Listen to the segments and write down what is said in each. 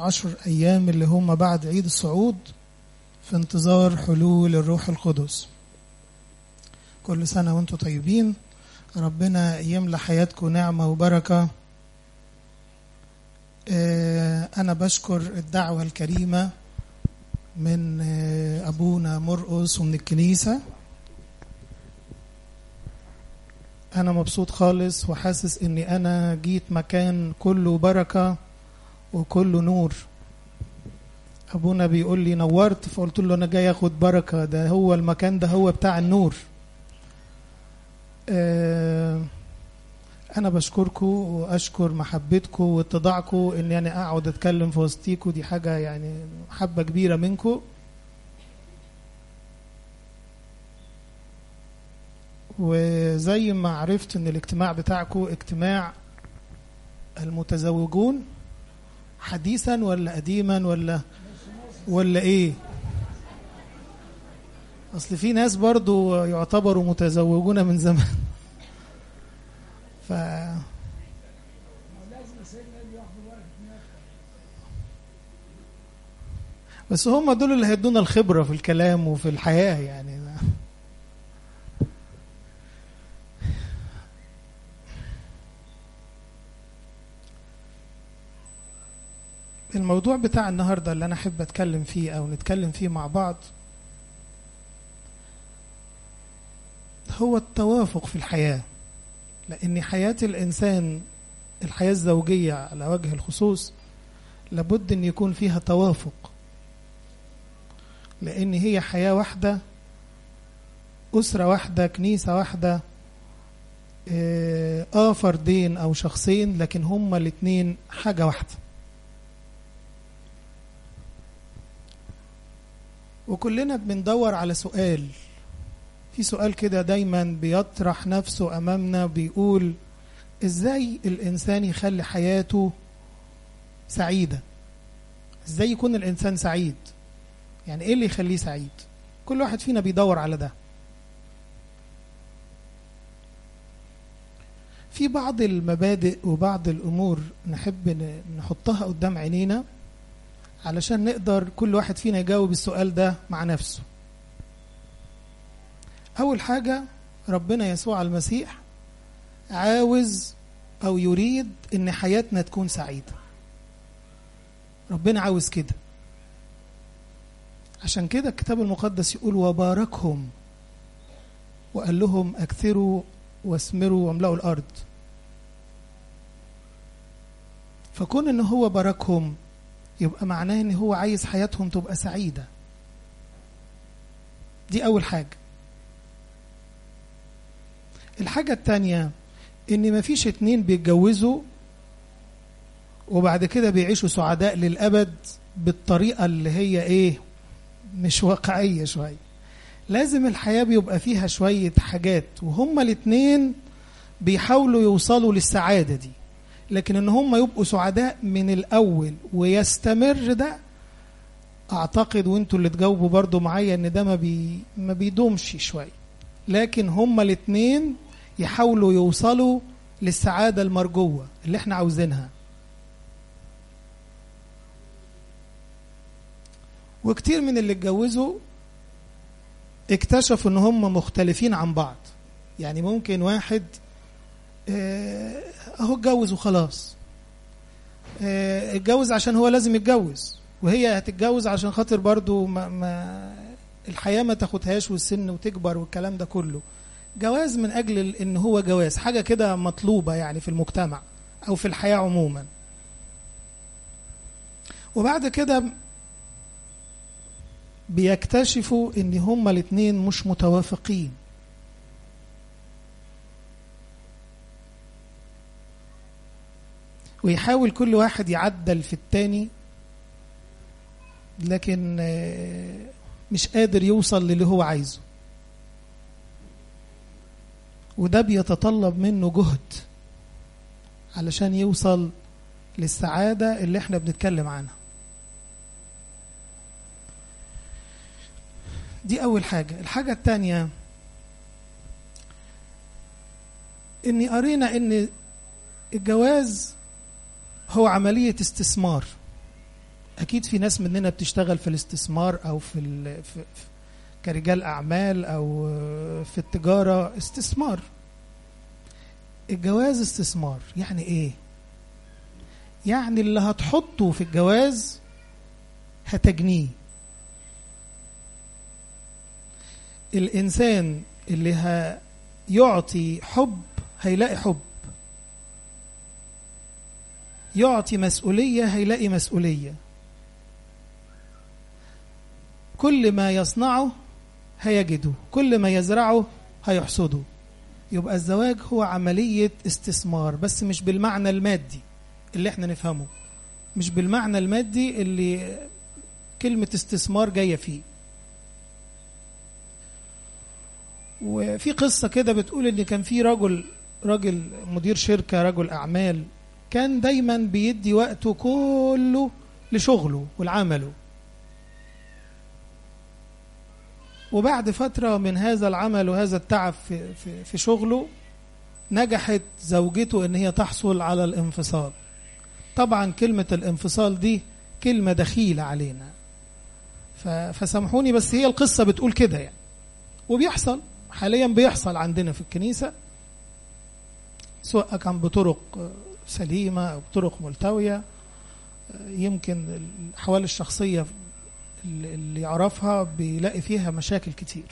10 أيام اللي هم بعد عيد الصعود في انتظار حلول الروح القدس. كل سنة وانتم طيبين، ربنا يملى حياتكم نعمة وبركة. أنا بشكر الدعوة الكريمة من أبونا مرقس ومن الكنيسة. أنا مبسوط خالص وحاسس إني أنا جيت مكان كله بركة وكله نور. أبونا بيقول لي نورت، فقلت له أنا جاي أخد بركة، ده هو المكان ده هو بتاع النور. أنا بشكركم وأشكر محبتكم واتضاعكم إن يعني أقعد أتكلم في وسطيكم، دي حاجة يعني محبة كبيرة منكم. وزي ما عرفت إن الاجتماع بتاعكم اجتماع المتزوجون، حديثا ولا قديما ولا إيه؟ أصل في ناس برضو يعتبروا متزوجون من زمان. بس هم دول اللي هيدونا الخبرة في الكلام وفي الحياة يعني. الموضوع بتاع النهاردة اللي أنا أحب أتكلم فيه أو نتكلم فيه مع بعض هو التوافق في الحياة. لأن حياة الإنسان، الحياة الزوجية على وجه الخصوص، لابد أن يكون فيها توافق، لأن هي حياة واحدة، أسرة واحدة، كنيسة واحدة، فردين أو شخصين، لكن هما الاثنين حاجة واحدة. وكلنا بندور على سؤال، في سؤال كده دايما بيطرح نفسه أمامنا، بيقول إزاي الإنسان يخلي حياته سعيدة؟ إزاي يكون الإنسان سعيد؟ يعني إيه اللي يخليه سعيد؟ كل واحد فينا بيدور على ده. في بعض المبادئ وبعض الأمور نحب نحطها قدام عينينا علشان نقدر كل واحد فينا يجاوب السؤال ده مع نفسه. أول حاجة، ربنا يسوع المسيح عاوز أو يريد إن حياتنا تكون سعيدة. ربنا عاوز كده، عشان كده الكتاب المقدس يقول وباركهم وقال لهم أكثروا واثمروا واملأوا الأرض. فكون إن هو باركهم يبقى معناه إن هو عايز حياتهم تبقى سعيدة. دي أول حاجة. الحاجة التانية، إن مفيش اتنين بيتجوزوا وبعد كده بيعيشوا سعداء للأبد بالطريقة اللي هي إيه، مش واقعية شوية. لازم الحياة بيبقى فيها شوية حاجات وهما الاتنين بيحاولوا يوصلوا للسعادة دي، لكن إن هما يبقوا سعداء من الأول ويستمر ده، أعتقد وانتوا اللي تجاوبوا برضو معايا إن ده ما بيدومش شوية. لكن هما الاتنين يحاولوا يوصلوا للسعادة المرجوة اللي احنا عاوزينها. وكتير من اللي اتجوزوا اكتشفوا ان هم مختلفين عن بعض. يعني ممكن واحد اهو اتجوز وخلاص، اتجوز عشان هو لازم يتجوز، وهي هتتجوز عشان خاطر برضو الحياة ما تاخدهاش والسن وتكبر والكلام ده كله. جواز من أجل إن هو جواز، حاجة كده مطلوبة يعني في المجتمع أو في الحياة عموما. وبعد كده بيكتشفوا إن هما الاتنين مش متوافقين. ويحاول كل واحد يعدل في التاني، لكن مش قادر يوصل للي هو عايزه. وده بيتطلب منه جهد علشان يوصل للسعادة اللي احنا بنتكلم عنها. دي أول حاجة. الحاجة التانية، إني قرينا إن الجواز هو عملية استثمار. أكيد في ناس مننا بتشتغل في الاستثمار أو كرجال أعمال أو في التجارة استثمار. الجواز استثمار يعني إيه؟ يعني اللي هتحطه في الجواز هتجنيه. الإنسان اللي هيعطي حب هيلاقي حب، يعطي مسؤولية هيلاقي مسؤولية، كل ما يصنعه هيجده، كل ما يزرعه هيحصده. يبقى الزواج هو عملية استثمار، بس مش بالمعنى المادي اللي احنا نفهمه، مش بالمعنى المادي اللي كلمة استثمار جاية فيه. وفي قصة كده بتقول ان كان في راجل مدير شركة، رجل اعمال، كان دايما بيدي وقته كله لشغله والعمله، وبعد فترة من هذا العمل وهذا التعب في شغله نجحت زوجته ان هي تحصل على الانفصال. طبعا كلمة الانفصال دي كلمة دخيلة علينا، فسامحوني بس هي القصة بتقول كده يعني، وبيحصل حاليا، بيحصل عندنا في الكنيسة، سواء كان بطرق سليمة أو بطرق ملتوية. يمكن الأحوال الشخصية اللي يعرفها بيلاقي فيها مشاكل كتير،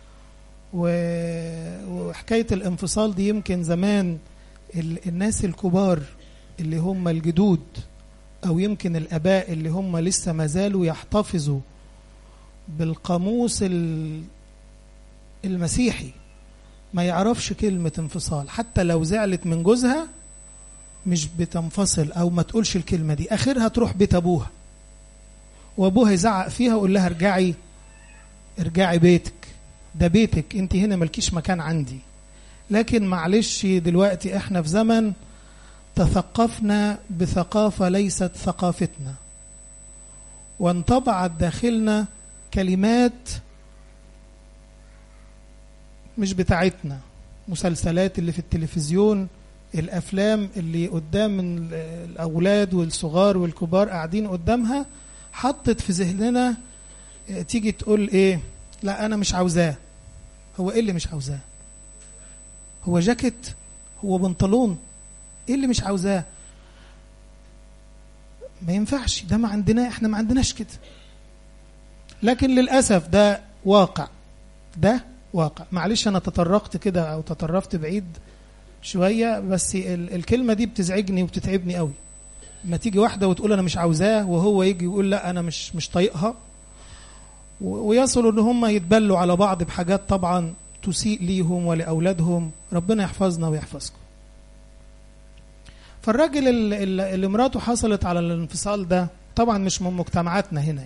وحكاية الانفصال دي يمكن زمان الناس الكبار اللي هم الجدود أو يمكن الآباء اللي هم لسه ما زالوا يحتفظوا بالقاموس المسيحي ما يعرفش كلمة انفصال. حتى لو زعلت من جوزها مش بتنفصل أو ما تقولش الكلمة دي، آخرها تروح بيت أبوها وأبوها يزعق فيها ويقول لها ارجعي بيتك، ده بيتك، انت هنا ملكيش مكان عندي. لكن معلش دلوقتي احنا في زمن تثقفنا بثقافة ليست ثقافتنا، وانطبعت داخلنا كلمات مش بتاعتنا، مسلسلات اللي في التلفزيون، الأفلام اللي قدام من الأولاد والصغار والكبار قاعدين قدامها، حطت في ذهننا تيجي تقول ايه، لا أنا مش عاوزاه. هو ايه اللي مش عاوزاه؟ هو جاكيت؟ هو بنطلون؟ ايه اللي مش عاوزاه؟ ما ينفعش، ده ما عندنا، احنا ما عندناش كده. لكن للأسف ده واقع، ده واقع. معلش أنا تطرقت كده أو تطرفت بعيد شوية، بس الكلمة دي بتزعجني وبتتعبني قوي. ما تيجي واحدة وتقول أنا مش عاوزاه، وهو يجي يقول لا أنا مش طايقها، ويصلوا ان هم يتبلوا على بعض بحاجات طبعا تسيء ليهم ولأولادهم. ربنا يحفظنا ويحفظكم. فالراجل اللي مراته حصلت على الانفصال ده طبعا مش من مجتمعاتنا هنا،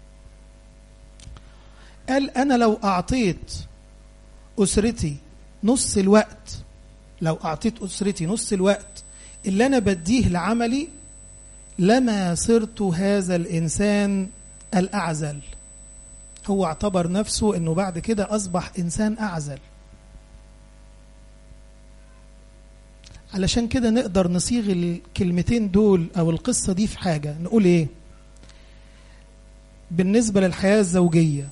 قال أنا لو أعطيت أسرتي نص الوقت، لو أعطيت أسرتي نص الوقت اللي أنا بديه لعملي لما صرت هذا الإنسان الأعزل. هو اعتبر نفسه أنه بعد كده أصبح إنسان أعزل. علشان كده نقدر نصيغ الكلمتين دول أو القصة دي في حاجة، نقول إيه بالنسبة للحياة الزوجية؟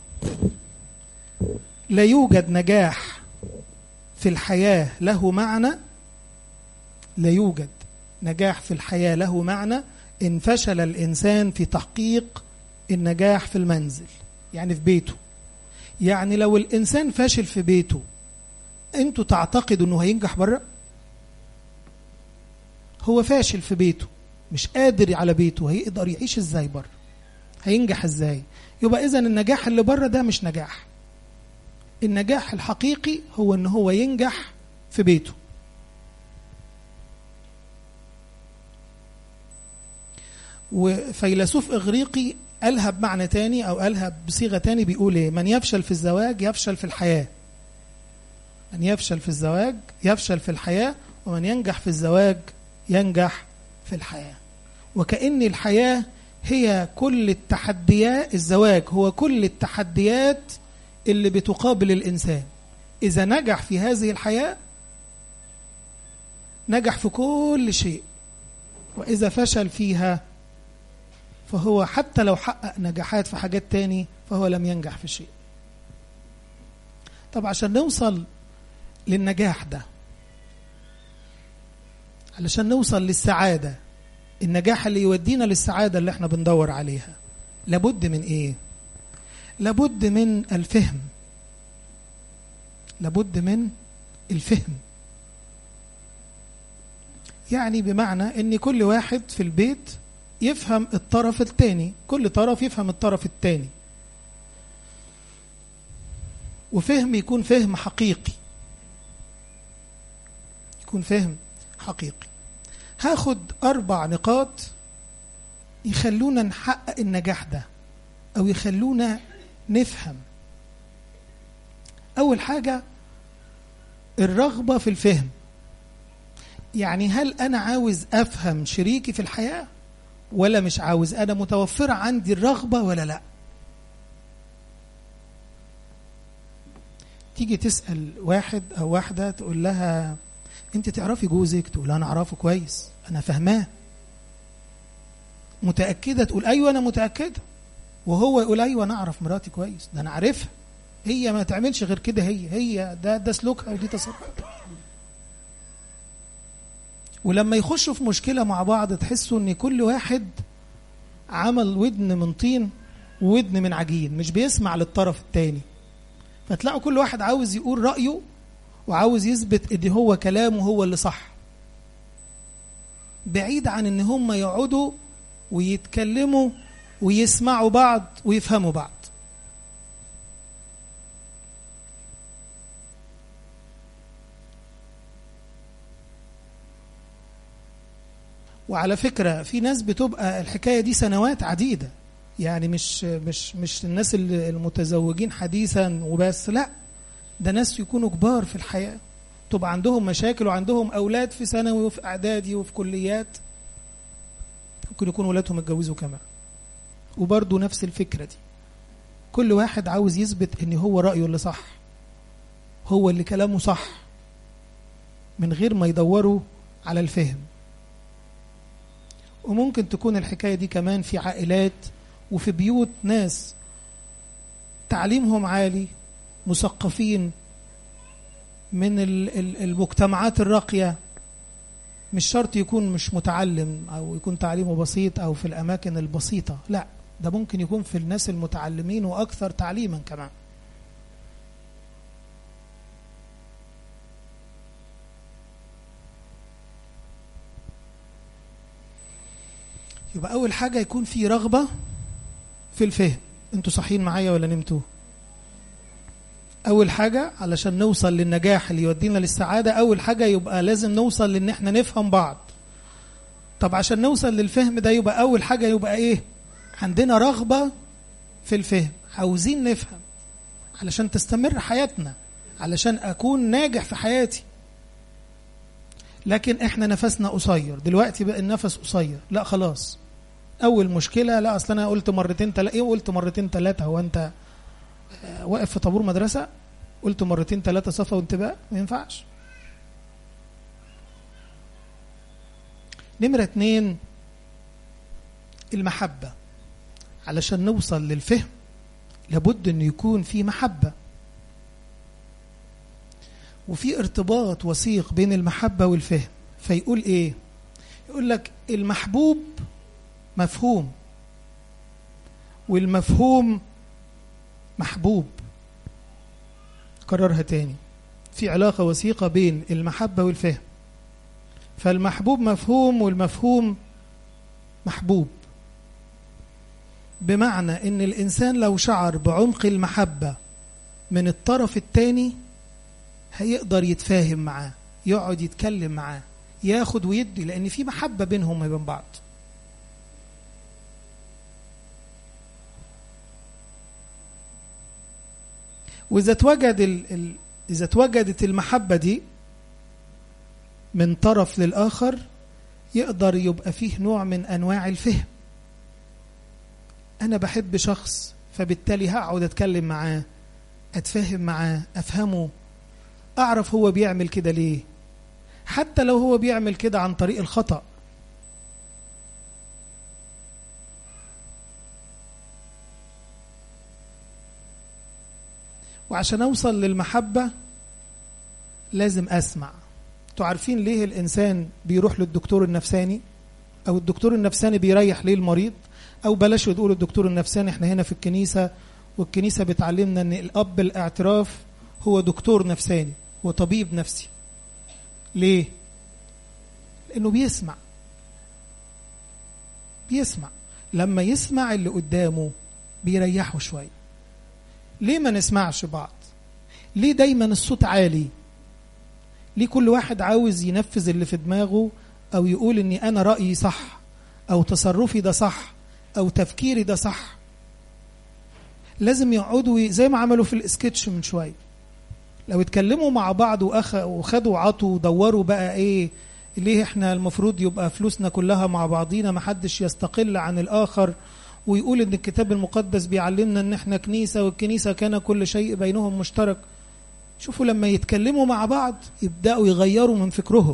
لا يوجد نجاح في الحياة له معنى، لا يوجد نجاح في الحياة له معنى إن فشل الإنسان في تحقيق النجاح في المنزل، يعني في بيته. يعني لو الإنسان فاشل في بيته، أنتوا تعتقدوا أنه هينجح بره؟ هو فاشل في بيته، مش قادر على بيته، هيقدر يعيش إزاي بره؟ هينجح إزاي؟ يبقى إذن النجاح اللي بره ده مش نجاح. النجاح الحقيقي هو أنه هو ينجح في بيته. وفيلسوف إغريقي قالها بمعنى تاني أو قالها بصيغة تاني، بيقول إيه؟ من يفشل في الزواج يفشل في الحياة. من يفشل في الزواج يفشل في الحياة، ومن ينجح في الزواج ينجح في الحياة. وكأن الحياة هي كل التحديات، الزواج هو كل التحديات اللي بتقابل الإنسان. إذا نجح في هذه الحياة نجح في كل شيء، وإذا فشل فيها فهو حتى لو حقق نجاحات في حاجات تاني فهو لم ينجح في شيء. طب عشان نوصل للنجاح ده، علشان نوصل للسعادة، النجاح اللي يودينا للسعادة اللي احنا بندور عليها، لابد من ايه؟ لابد من الفهم. لابد من الفهم. يعني بمعنى ان كل واحد في البيت يفهم الطرف الثاني، كل طرف يفهم الطرف الثاني، وفهم يكون فهم حقيقي، يكون فهم حقيقي. هاخد 4 نقاط يخلونا نحقق النجاح ده أو يخلونا نفهم. أول حاجة الرغبة في الفهم. يعني هل أنا عاوز أفهم شريكي في الحياة ولا مش عاوز؟ أنا متوفرة عندي الرغبة ولا لا؟ تيجي تسأل واحد أو واحدة تقول لها أنت تعرفي جوزك؟ تقول لها أنا أعرفه كويس، أنا فهماه. متأكدة؟ تقول أيوة أنا متأكدة. وهو يقول أيوة أنا أعرف مراتي كويس، ده أنا عارفها، هي ما تعملش غير كده، هي ده سلوكها ودي تصرفاتها. ولما يخشوا في مشكلة مع بعض تحسوا ان كل واحد عمل ودن من طين وودن من عجين، مش بيسمع للطرف التاني. فتلاقوا كل واحد عاوز يقول رأيه وعاوز يثبت ان هو كلامه هو اللي صح، بعيد عن ان هم يقعدوا ويتكلموا ويسمعوا بعض ويفهموا بعض. وعلى فكرة في ناس بتبقى الحكاية دي سنوات عديدة، يعني مش الناس المتزوجين حديثا وبس، لا، ده ناس يكونوا كبار في الحياة، تبقى عندهم مشاكل وعندهم أولاد في ثانوي وفي إعدادي وفي كليات، ممكن يكون ولادهم اتجوزوا كمان، وبرضه نفس الفكرة دي. كل واحد عاوز يثبت ان هو رأيه اللي صح، هو اللي كلامه صح، من غير ما يدوروا على الفهم. وممكن تكون الحكاية دي كمان في عائلات وفي بيوت ناس تعليمهم عالي، مثقفين من المجتمعات الراقية، مش شرط يكون مش متعلم أو يكون تعليمه بسيط أو في الأماكن البسيطة، لا، ده ممكن يكون في الناس المتعلمين وأكثر تعليما كمان. يبقى أول حاجة يكون في رغبة في الفهم. انتوا صحيين معايا ولا نمتوا؟ أول حاجة علشان نوصل للنجاح اللي يودينا للسعادة، أول حاجة يبقى لازم نوصل لأن احنا نفهم بعض. طب عشان نوصل للفهم ده يبقى أول حاجة يبقى إيه؟ عندنا رغبة في الفهم، عاوزين نفهم علشان تستمر حياتنا، علشان أكون ناجح في حياتي. لكن احنا نفسنا قصير دلوقتي، بقى النفس قصير، لا خلاص، أول مشكلة لا أصلا أنا قلت مرتين تلاتة. إيه قلت مرتين تلاتة؟ هو أنت واقف في طابور مدرسة قلت مرتين تلاتة صفا وانتباه؟ ما ينفعش. نمرة 2 المحبة. علشان نوصل للفهم لابد أن يكون في محبة، وفي ارتباط وثيق بين المحبة والفهم. فيقول إيه؟ يقول لك المحبوب مفهوم والمفهوم محبوب. كررها تاني، في علاقة وثيقة بين المحبة والفهم، فالمحبوب مفهوم والمفهوم محبوب. بمعنى ان الانسان لو شعر بعمق المحبة من الطرف الثاني هيقدر يتفاهم معاه، يقعد يتكلم معاه، ياخد ويدي، لان في محبة بينهم وبين بعض. وإذا اتوجدت المحبة دي من طرف للآخر يقدر يبقى فيه نوع من أنواع الفهم. أنا بحب شخص فبالتالي هقعد أتكلم معاه، أتفهم معاه، أفهمه، أعرف هو بيعمل كده ليه، حتى لو هو بيعمل كده عن طريق الخطأ. وعشان أوصل للمحبة لازم أسمع. انتوا عارفين ليه الإنسان بيروح للدكتور النفساني؟ أو الدكتور النفساني بيريح ليه المريض؟ أو بلاش تقولوا الدكتور النفساني، احنا هنا في الكنيسة والكنيسة بتعلمنا أن الأب الاعتراف هو دكتور نفساني وطبيب نفسي. ليه؟ لأنه بيسمع. لما يسمع اللي قدامه بيريحه شوية. ليه ما نسمعش بعض؟ ليه دايما الصوت عالي؟ ليه كل واحد عاوز ينفذ اللي في دماغه، أو يقول أني أنا رأيي صح، أو تصرفي ده صح، أو تفكيري ده صح؟ لازم يقعدوا زي ما عملوا في الاسكتش من شوية، لو اتكلموا مع بعض وخدوا عطوا ودوروا بقى ايه ليه احنا المفروض يبقى فلوسنا كلها مع بعضينا، ما حدش يستقل عن الآخر، ويقول ان الكتاب المقدس بيعلمنا ان احنا كنيسة، والكنيسة كان كل شيء بينهم مشترك. شوفوا لما يتكلموا مع بعض يبدأوا يغيروا من فكرهم.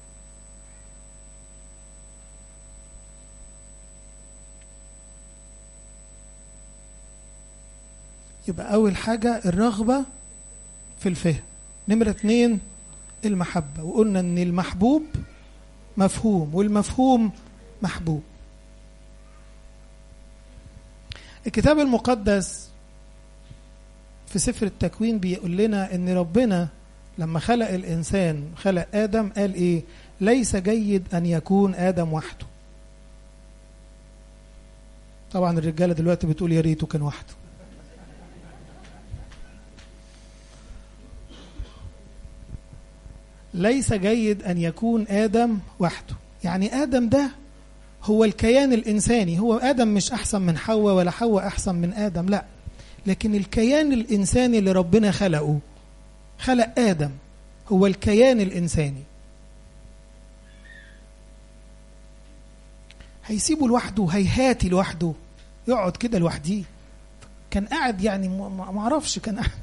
يبقى أول حاجة الرغبة في الفهم. نمرة 2 المحبة، وقلنا أن المحبوب مفهوم والمفهوم محبوب. الكتاب المقدس في سفر التكوين بيقول لنا أن ربنا لما خلق الإنسان خلق آدم قال إيه؟ ليس جيد أن يكون آدم وحده. طبعا الرجالة دلوقتي بتقول يا ريته كان وحده. ليس جيد أن يكون آدم وحده، يعني آدم ده هو الكيان الإنساني. هو آدم مش أحسن من حواء ولا حواء أحسن من آدم، لا، لكن الكيان الإنساني اللي ربنا خلقه، خلق آدم هو الكيان الإنساني. هيسيبه لوحده؟ هيهاتي لوحده؟ يقعد كده لوحديه؟ كان قاعد يعني ما عرفش كان قاعد.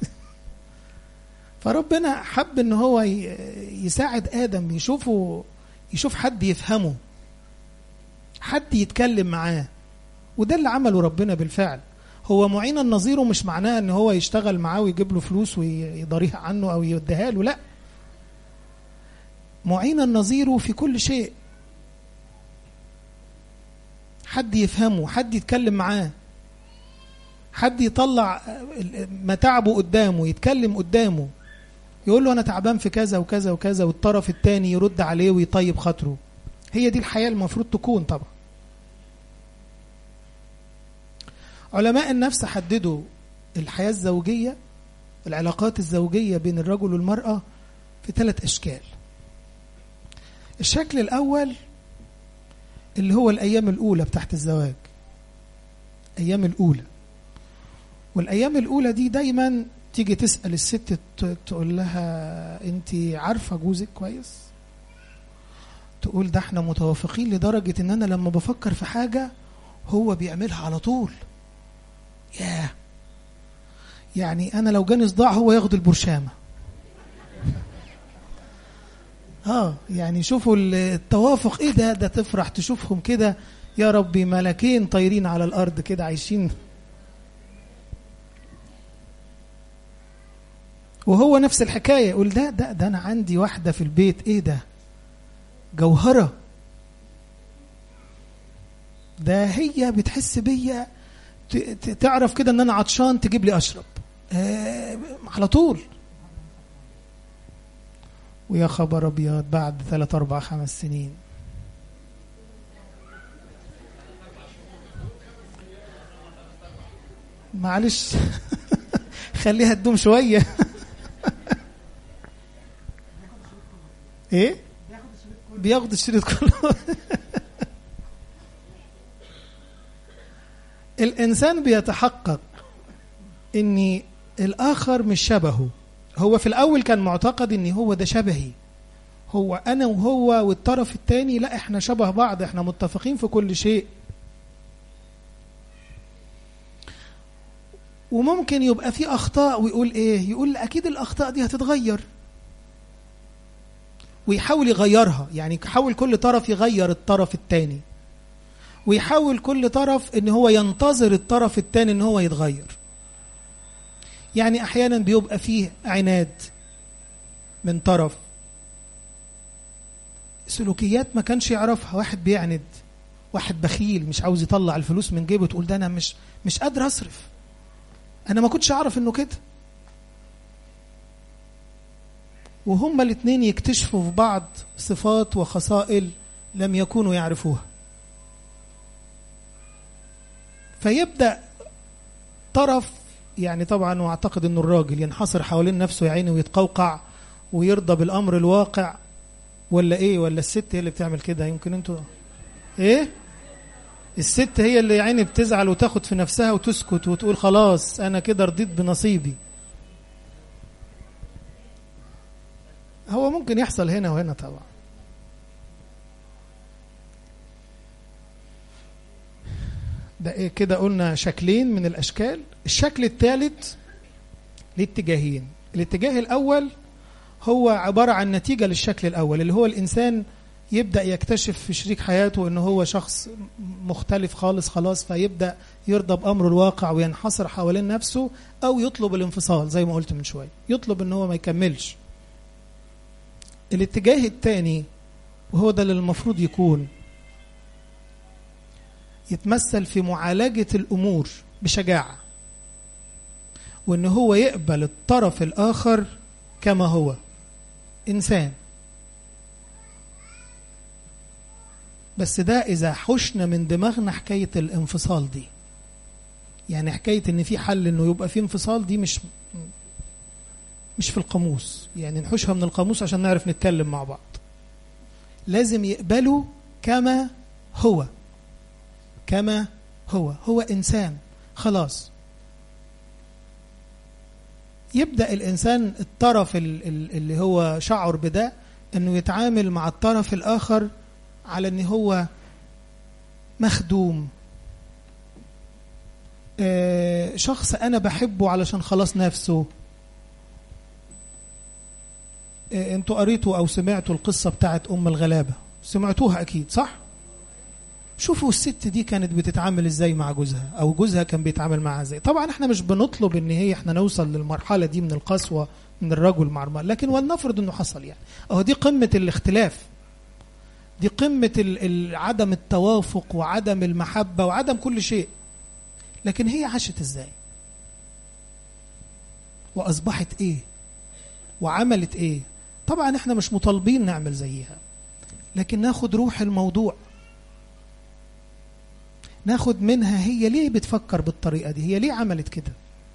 فربنا حب ان هو يساعد آدم، يشوف حد يفهمه، حد يتكلم معاه، وده اللي عمله ربنا بالفعل. هو معين النظير، ومش معناه ان هو يشتغل معاه ويجيب له فلوس ويضريها عنه او يديها له، لا، معين النظير في كل شيء، حد يفهمه، حد يتكلم معاه، حد يطلع متاعبه قدامه، يتكلم قدامه، يقول له أنا تعبان في كذا وكذا وكذا، والطرف الثاني يرد عليه ويطيب خاطره. هي دي الحياة المفروض تكون. طبعا علماء النفس حددوا الحياة الزوجية، العلاقات الزوجية بين الرجل والمرأة في 3 أشكال. الشكل الأول اللي هو الأيام الأولى بتاعت الزواج، أيام الأولى. والأيام الأولى دي دايما تيجي تسأل الست تقول لها أنت عارفة جوزك كويس؟ تقول ده احنا متوافقين لدرجة ان انا لما بفكر في حاجة هو بيعملها على طول. ياه، يعني انا لو جاني صداع هو ياخد البرشامة. يعني شوفوا التوافق ايه ده تفرح تشوفهم كده، يا ربي ملكين طايرين على الارض كده عايشين. وهو نفس الحكاية، يقول ده أنا عندي واحدة في البيت، إيه ده؟ جوهرة، ده هي بتحس بيا، تعرف كده إن أنا عطشان تجيب لي أشرب على طول. ويا خبر أبيض بعد 3 4 5 سنين معلش خليها تدوم شوية. ايه بياخد الشريط كله. الانسان بيتحقق ان الاخر مش شبهه. هو في الاول كان معتقد ان هو ده شبهي، هو انا وهو والطرف الثاني لا احنا شبه بعض، احنا متفقين في كل شيء. وممكن يبقى في اخطاء ويقول ايه، يقول اكيد الاخطاء دي هتتغير، ويحاول يغيرها. يعني يحاول كل طرف يغير الطرف الثاني، ويحاول كل طرف ان هو ينتظر الطرف الثاني ان هو يتغير. يعني أحيانا بيبقى فيه عناد من طرف، سلوكيات ما كانش يعرفها. واحد بيعند، واحد بخيل مش عاوز يطلع الفلوس من جيبه، تقول ده أنا مش قادر أصرف، أنا ما كنتش أعرف إنه كده. وهما الاثنين يكتشفوا في بعض صفات وخصائل لم يكونوا يعرفوها. فيبدأ طرف، يعني طبعا واعتقد انه الراجل ينحصر حوالين نفسه يا عيني ويتقوقع ويرضى بالامر الواقع، ولا ايه؟ ولا الست هي اللي بتعمل كده؟ يمكن انتوا ايه؟ الست هي اللي يا عيني بتزعل وتاخد في نفسها وتسكت وتقول خلاص انا كده رضيت بنصيبي. هو ممكن يحصل هنا وهنا طبعا. ده إيه كده؟ قلنا شكلين من الأشكال. الشكل الثالث لاتجاهين. الاتجاه الأول هو عبارة عن نتيجة للشكل الأول، اللي هو الإنسان يبدأ يكتشف في شريك حياته أنه هو شخص مختلف خلاص، فيبدأ يرضى بأمر الواقع وينحصر حوالين نفسه، أو يطلب الانفصال زي ما قلت من شوية، يطلب أنه هو ما يكملش. الاتجاه الثاني وهو ده اللي المفروض يكون يتمثل في معالجة الأمور بشجاعة، وأنه هو يقبل الطرف الآخر كما هو إنسان. بس ده إذا حشنا من دماغنا حكاية الانفصال دي، يعني حكاية إن في حل إنه يبقى في انفصال، دي مش في القاموس، يعني نحوشها من القاموس عشان نعرف نتكلم مع بعض. لازم يقبلوا كما هو، كما هو إنسان خلاص. يبدأ الإنسان الطرف اللي هو شعر بده أنه يتعامل مع الطرف الآخر على أنه هو مخدوم، شخص أنا بحبه علشان خلاص نفسه. انتوا قريتوا أو سمعتوا القصة بتاعت أم الغلابة، سمعتوها أكيد صح؟ شوفوا الست دي كانت بتتعامل ازاي مع جوزها، او جوزها كان بيتعامل معها ازاي. طبعا احنا مش بنطلب ان هي احنا نوصل للمرحلة دي من القسوة من الرجل مع المرأة، لكن ولنفرض انه حصل، يعني اهو دي قمة الاختلاف، دي قمة عدم التوافق وعدم المحبة وعدم كل شيء. لكن هي عاشت ازاي واصبحت ايه وعملت ايه؟ طبعا احنا مش مطالبين نعمل زيها، لكن ناخد روح الموضوع، ناخد منها هي ليه بتفكر بالطريقة دي، هي ليه عملت كده.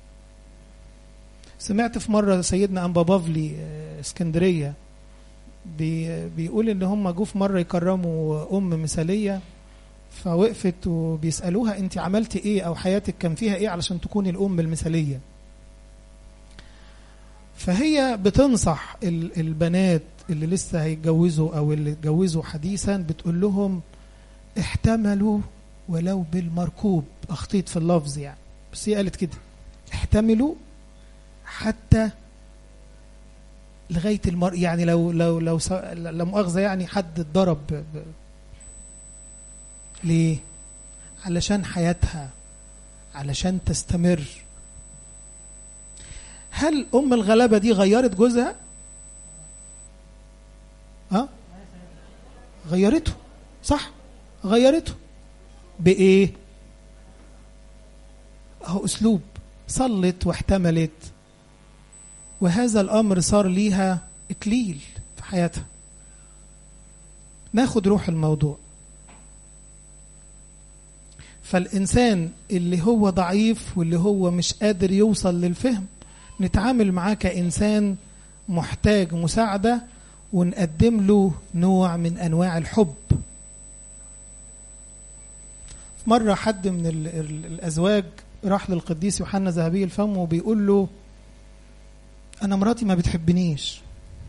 سمعت في مرة سيدنا أنبا بافلي اسكندرية بيقول إن هم جو في مرة يكرموا أم مثالية، فوقفت وبيسألوها أنت عملتي إيه أو حياتك كان فيها إيه علشان تكوني الأم المثالية. فهي بتنصح البنات اللي لسه هيتجوزوا أو اللي اتجوزوا حديثا، بتقول لهم احتملوا ولو بالمركوب. أخطيت في اللفظ يعني، بس هي قالت كده احتملوا حتى لغاية يعني لو لا مؤاخذة يعني حد اتضرب ليه؟ علشان حياتها، علشان تستمر. هل أم الغلابة دي غيرت جوزها؟ غيرته صح، غيرته بإيه؟ هو أسلوب، صلت واحتملت، وهذا الأمر صار ليها إكليل في حياتها. ناخد روح الموضوع. فالإنسان اللي هو ضعيف واللي هو مش قادر يوصل للفهم، نتعامل معاه كإنسان محتاج مساعدة، ونقدم له نوع من أنواع الحب. مرة حد من الأزواج راح للقديس يوحنا ذهبي الفم وبيقول له أنا مراتي ما بتحبنيش،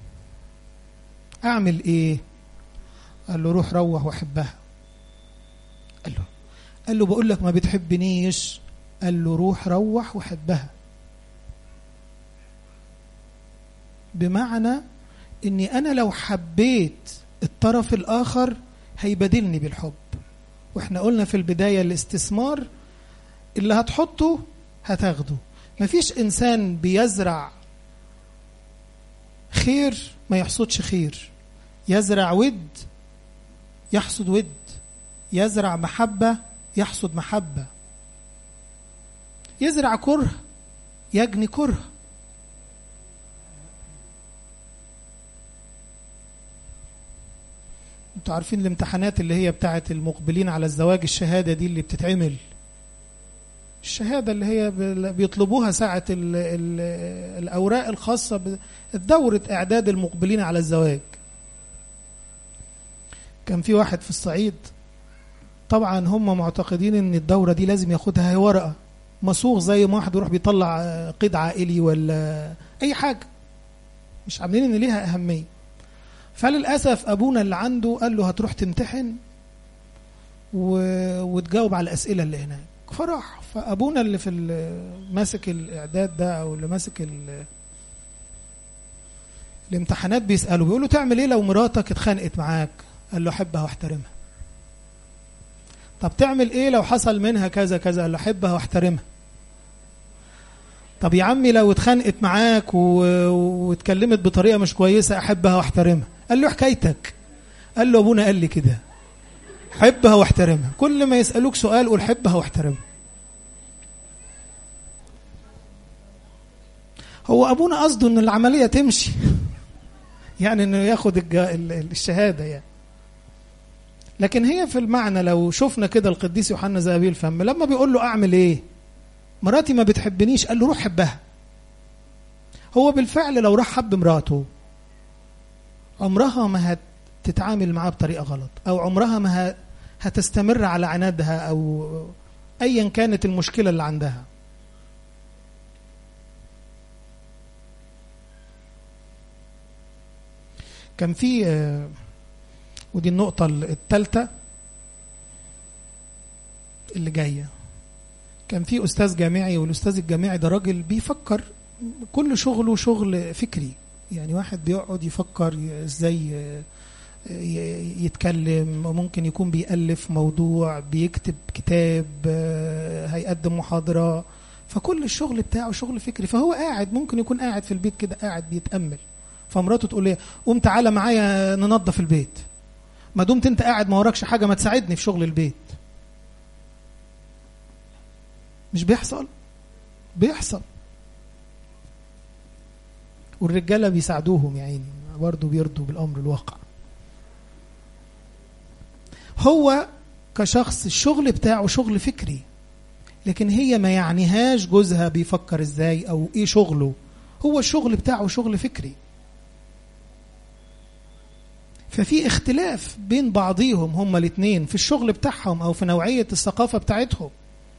أعمل إيه؟ قال له روح روح وحبها. قال له بقول لك ما بتحبنيش. قال له روح روح وحبها. بمعنى إني أنا لو حبيت الطرف الآخر هيبادلني بالحب. وإحنا قلنا في البداية الاستثمار اللي هتحطه هتاخده، مفيش إنسان بيزرع خير ما يحصدش خير، يزرع ود يحصد ود، يزرع محبة يحصد محبة، يزرع كره يجني كره. انتوا عارفين الامتحانات اللي هي بتاعت المقبلين على الزواج، الشهادة دي اللي بتتعمل، الشهادة اللي هي بيطلبوها ساعة الأوراق الخاصة بدورة إعداد المقبلين على الزواج. كان في واحد في الصعيد، طبعا هم معتقدين ان الدورة دي لازم ياخدها ورقة مصوغ زي ما واحد يروح بيطلع قيد عائلي ولا أي حاجة، مش عاملين ان ليها أهمية. فللأسف أبونا اللي عنده قال له هتروح تمتحن وتجاوب على الأسئلة اللي هناك، فراح. فأبونا اللي في ماسك الإعداد ده أو اللي ماسك الامتحانات بيسأله، بيقول له تعمل إيه لو مراتك اتخانقت معاك؟ قال له أحبها واحترمها. طب تعمل إيه لو حصل منها كذا كذا؟ قال له أحبها واحترمها. طب يا عمي لو اتخانقت معاك واتكلمت بطريقة مش كويسة؟ أحبها واحترمها. قال له حكايتك؟ قال له أبونا قال لي كده، حبها واحترمها. كل ما يسألوك سؤال قول حبها واحترمها. هو أبونا قصده أن العملية تمشي يعني أنه ياخد الشهادة يعني. لكن هي في المعنى لو شفنا كده القديس يوحنا ذهبي الفم لما بيقول له أعمل إيه؟ مراتي ما بتحبنيش، قال له روح حبها. هو بالفعل لو راح حب مراته عمرها ما هتتعامل معاه بطريقة غلط، أو عمرها ما هتستمر على عنادها أو أيا كانت المشكلة اللي عندها. كان في ودي النقطة الثالثة اللي جاية، كان في أستاذ جامعي، والأستاذ الجامعي ده راجل بيفكر، كل شغله شغل فكري، يعني واحد بيقعد يفكر ازاي يتكلم، ممكن يكون بيألف موضوع، بيكتب كتاب، هيقدم محاضرة، فكل الشغل بتاعه شغل فكري. فهو قاعد ممكن يكون قاعد في البيت كده قاعد بيتأمل، فمراته تقول لي قوم تعالى معايا ننظف البيت. ما دمت انت قاعد ما وراكش حاجة ما تساعدني في شغل البيت. مش بيحصل؟ بيحصل. والرجالة بيساعدوهم يعني برضو بيرضوا بالأمر الواقع. هو كشخص الشغل بتاعه شغل فكري، لكن هي ما يعنيهاش جوزها بيفكر ازاي او ايه شغله، هو الشغل بتاعه شغل فكري. ففي اختلاف بين بعضيهم هما الاثنين في الشغل بتاعهم او في نوعية الثقافة بتاعتهم.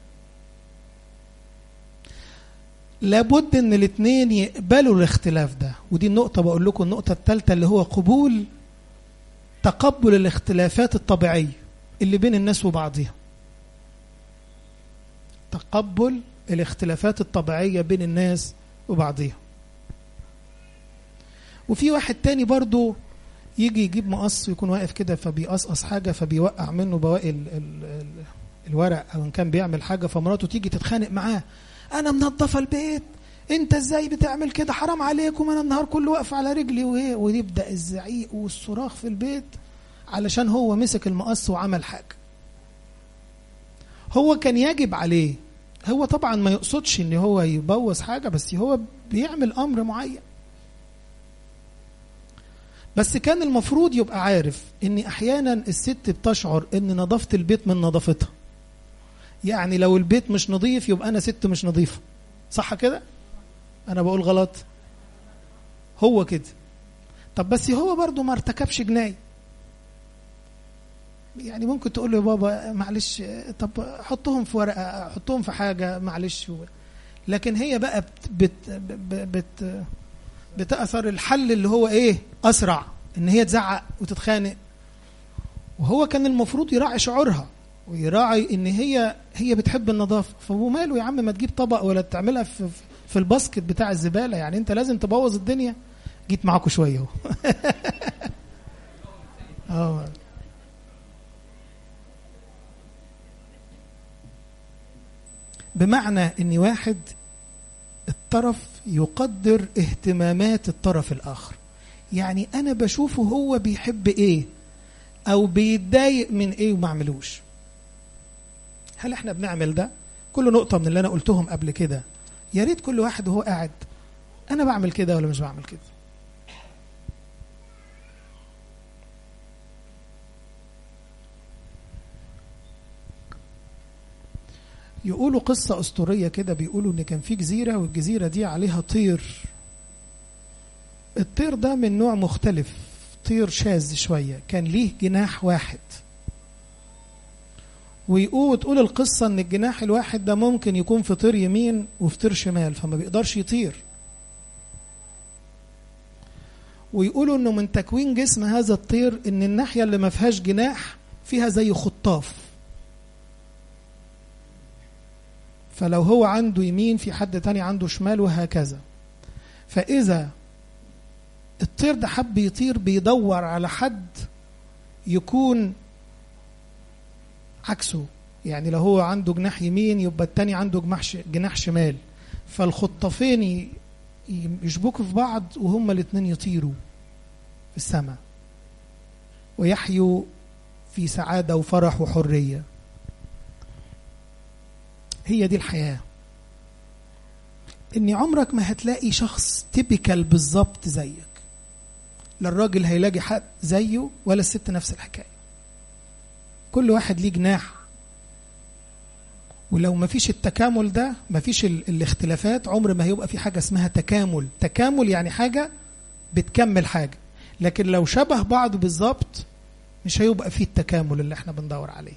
لابد ان الاثنين يقبلوا الاختلاف ده، ودي النقطة بقول لكم النقطة الثالثة اللي هو تقبل الاختلافات الطبيعية اللي بين الناس وبعضها. تقبل الاختلافات الطبيعية بين الناس وبعضها. وفي واحد تاني برضو يجي يجيب مقص ويكون واقف كده فبيقصقص حاجة فبيوقع منه بواقي الورق، او ان كان بيعمل حاجة فمراته تيجي تتخانق معاه، انا منظفة البيت انت ازاي بتعمل كده، حرام عليكم، انا النهار كله واقف على رجلي ويبدأ الزعيق والصراخ في البيت علشان هو مسك المقص وعمل حاجة هو كان يجب عليه. هو طبعا ما يقصدش ان هو يبوظ حاجة، بس هو بيعمل امر معين. بس كان المفروض يبقى عارف ان احيانا الست بتشعر ان نظافة البيت من نظافتها، يعني لو البيت مش نظيف يبقى انا ست مش نظيفة، صح كده؟ انا بقول غلط؟ هو كده. طب بس هو برضو ما ارتكبش جناية، يعني ممكن تقول له يا بابا معلش، طب حطهم في ورقة، حطهم في حاجة معلش. لكن هي بقى بتأثر الحل اللي هو ايه اسرع، ان هي تزعق وتتخانق. وهو كان المفروض يراعي شعورها ويراعي ان هي بتحب النظافة. فهو ماله يا عم، ما تجيب طبق ولا تعملها في الباسكت بتاع الزبالة، يعني انت لازم تبوظ الدنيا. جيت معاكم شوية بمعنى ان واحد طرف يقدر اهتمامات الطرف الآخر. يعني أنا بشوفه هو بيحب إيه أو بيتضايق من إيه وما عملوش. هل إحنا بنعمل ده؟ كل نقطة من اللي أنا قلتهم قبل كده يا ريت كل واحد وهو قاعد أنا بعمل كده ولا مش بعمل كده. يقولوا قصة أسطورية كده، بيقولوا إن كان في جزيرة والجزيرة دي عليها طير. الطير ده من نوع مختلف، طير شاذ شوية، كان ليه جناح واحد. وتقول القصة إن الجناح الواحد ده ممكن يكون في طير يمين وفي طير شمال، فما بيقدرش يطير. ويقولوا إنه من تكوين جسم هذا الطير إن الناحية اللي ما فيهاش جناح فيها زي خطاف، فلو هو عنده يمين في حد تاني عنده شمال وهكذا. فإذا الطير ده حب يطير بيدور على حد يكون عكسه، يعني لو هو عنده جناح يمين يبقى التاني عنده جناح شمال، فالخطافين يشبكوا في بعض وهما الاتنين يطيروا في السماء ويحيوا في سعادة وفرح وحرية. هي دي الحياة. إن عمرك ما هتلاقي شخص تيبيكال بالظبط زيك، لا الراجل هيلاقي حد زيه ولا الست نفس الحكاية. كل واحد ليه جناح، ولو ما فيش التكامل ده، ما فيش الاختلافات، عمر ما هيبقى في حاجة اسمها تكامل. تكامل يعني حاجة بتكمل حاجة، لكن لو شبه بعض بالظبط مش هيبقى فيه التكامل اللي احنا بندور عليه.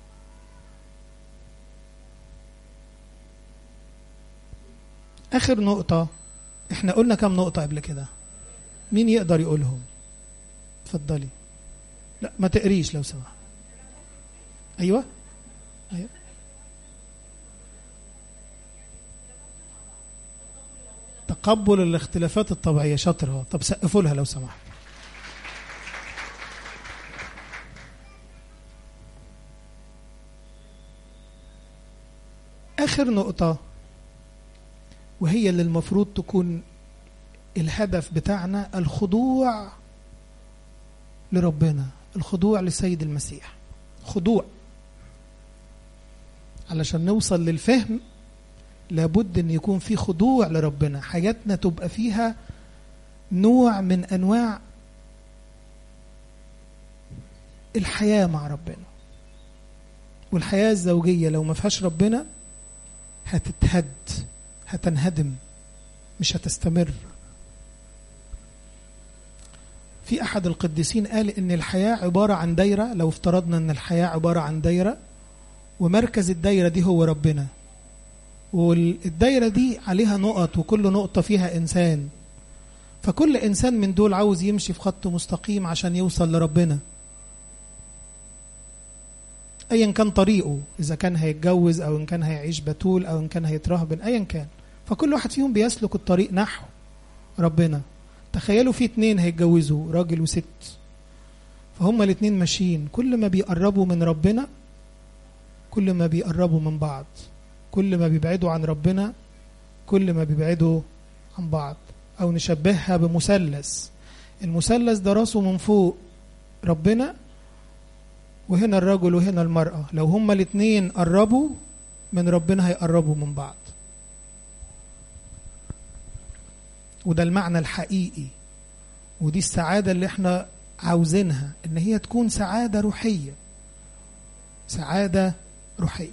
آخر نقطة، احنا قلنا كم نقطة قبل كده؟ مين يقدر يقولهم؟ اتفضلي. لا ما تقريش لو سمحت. ايوه ايوه تقبل الاختلافات الطبيعية. شاطرة. طب سقفوا لها لو سمحت. آخر نقطة، وهي اللي المفروض تكون الهدف بتاعنا، الخضوع لربنا، الخضوع لسيد المسيح. خضوع. علشان نوصل للفهم لابد ان يكون في خضوع لربنا، حياتنا تبقى فيها نوع من انواع الحياة مع ربنا. والحياة الزوجية لو ما فيهاش ربنا هتتهد، هتنهدم، مش هتستمر. في أحد القديسين قال إن الحياة عبارة عن دايرة. لو افترضنا إن الحياة عبارة عن دايرة ومركز الدايرة دي هو ربنا، والدايرة دي عليها نقط وكل نقطة فيها إنسان، فكل إنسان من دول عاوز يمشي في خط مستقيم عشان يوصل لربنا أيا كان طريقه، إذا كان هيتجوز أو إن كان هيعيش بتول أو إن كان هيترهبن أيا كان، فكل واحد فيهم بيسلك الطريق نحو ربنا. تخيلوا في 2 هيتجوزوا، راجل وست، فهم الاتنين ماشيين، كل ما بيقربوا من ربنا كل ما بيقربوا من بعض، كل ما بيبعدوا عن ربنا كل ما بيبعدوا عن بعض. أو نشبهها بمثلث، المثلث ده راسه من فوق ربنا وهنا الرجل وهنا المرأة، لو هما الاتنين قربوا من ربنا هيقربوا من بعض. وده المعنى الحقيقي، ودي السعادة اللي احنا عاوزينها، ان هي تكون سعادة روحية، سعادة روحية.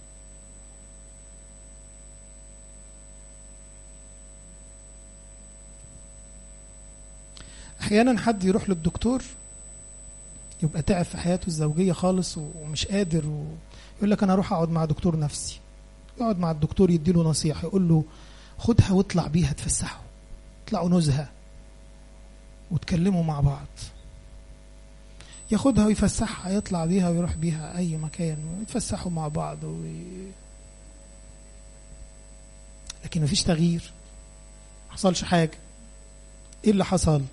احيانا حد يروح للدكتور يبقى تعب في حياته الزوجية خالص ومش قادر، يقول لك انا اروح اقعد مع دكتور نفسي. يقعد مع الدكتور يديله نصيحة، يقول له خدها واطلع بيها تفسحوا، اطلعوا نزهة وتكلموا مع بعض. ياخدها ويفسحها، يطلع بيها ويروح بيها اي مكان ويتفسحوا مع بعض لكن مفيش تغيير، حصلش حاجة. ايه اللي حصل؟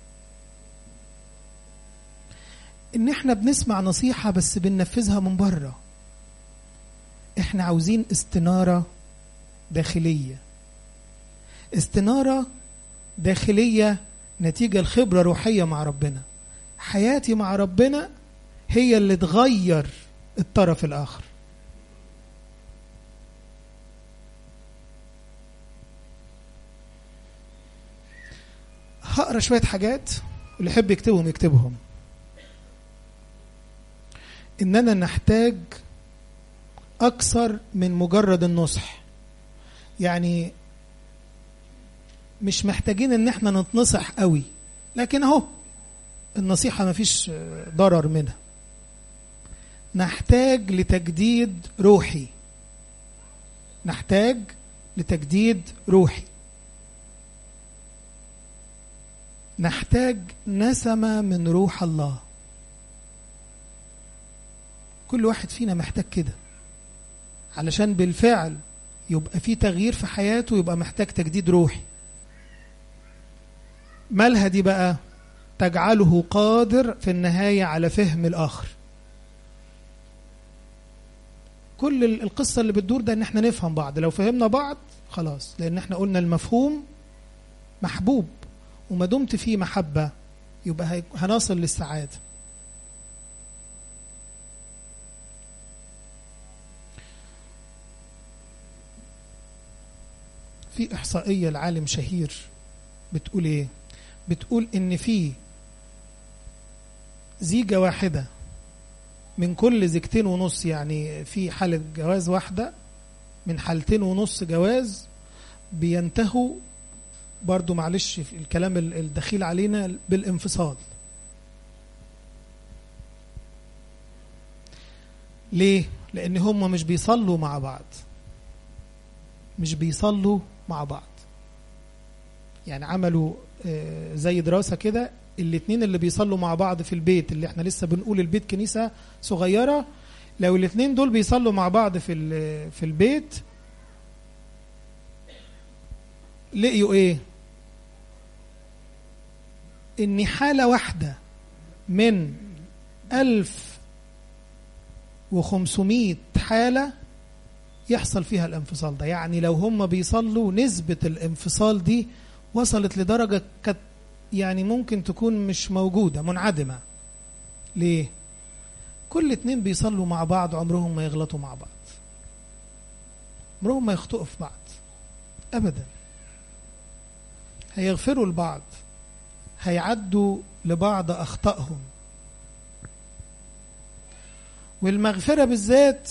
ان احنا بنسمع نصيحة بس بننفذها من بره. احنا عاوزين استنارة داخلية، استنارة داخلية نتيجة الخبرة روحية مع ربنا. حياتي مع ربنا هي اللي تغير الطرف الآخر. هقرأ شوية حاجات واللي يحب يكتبهم يكتبهم. إننا نحتاج أكثر من مجرد النصح. يعني مش محتاجين إن احنا نتنصح قوي، لكن اهو النصيحة ما فيش ضرر منها. نحتاج لتجديد روحي. نحتاج لتجديد روحي. نحتاج نسمة من روح الله. كل واحد فينا محتاج كده علشان بالفعل يبقى في تغيير في حياته، يبقى محتاج تجديد روحي. مالها دي بقى؟ تجعله قادر في النهاية على فهم الآخر. كل القصة اللي بتدور ده ان احنا نفهم بعض. لو فهمنا بعض خلاص، لان احنا قلنا المفهوم محبوب، وما دمت فيه محبة يبقى هنصل للسعادة. في إحصائية العالم شهير بتقول ايه؟ بتقول ان في زيجة واحدة من كل زيجتين ونص، يعني في حالة جواز واحدة من حالتين ونص جواز بينتهوا، برضو معلش في الكلام الدخيل علينا، بالانفصال. ليه؟ لأن هم مش بيصلوا مع بعض. مش بيصلوا مع بعض. يعني عملوا زي دراسة كده، الاتنين اللي بيصلوا مع بعض في البيت، اللي احنا لسه بنقول البيت كنيسة صغيرة، لو الاتنين دول بيصلوا مع بعض في البيت، لقيوا ايه؟ ان حالة واحدة من 1500 حالة يحصل فيها الانفصال ده. يعني لو هم بيصلوا، نسبة الانفصال دي وصلت لدرجة يعني ممكن تكون مش موجودة، منعدمة. ليه؟ كل اتنين بيصلوا مع بعض عمرهم ما يغلطوا مع بعض، عمرهم ما يخطئوا في بعض أبدا. هيغفروا لبعض، هيعدوا لبعض أخطائهم. والمغفرة بالذات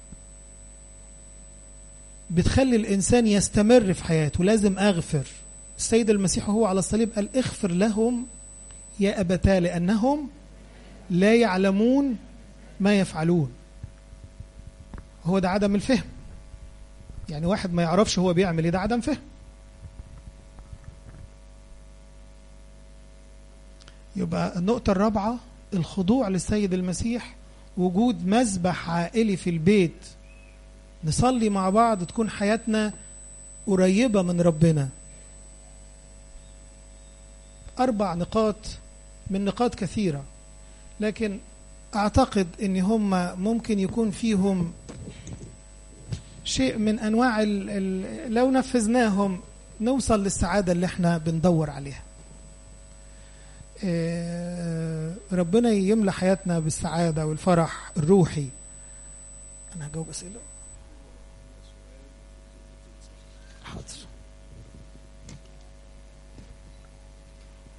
بتخلي الإنسان يستمر في حياته. لازم أغفر. السيد المسيح هو على الصليب قال اغفر لهم يا أبتاه لأنهم لا يعلمون ما يفعلون. هو ده عدم الفهم. يعني واحد ما يعرفش هو بيعمل ايه، ده عدم فهم. يبقى النقطة الرابعة الخضوع للسيد المسيح، وجود مذبح عائلي في البيت نصلي مع بعض، تكون حياتنا قريبة من ربنا. 4 نقاط من نقاط كثيرة، لكن أعتقد أن هم ممكن يكون فيهم شيء من أنواع لو نفذناهم نوصل للسعادة اللي احنا بندور عليها. ربنا يملى حياتنا بالسعادة والفرح الروحي. أنا هجاوب أسئلة.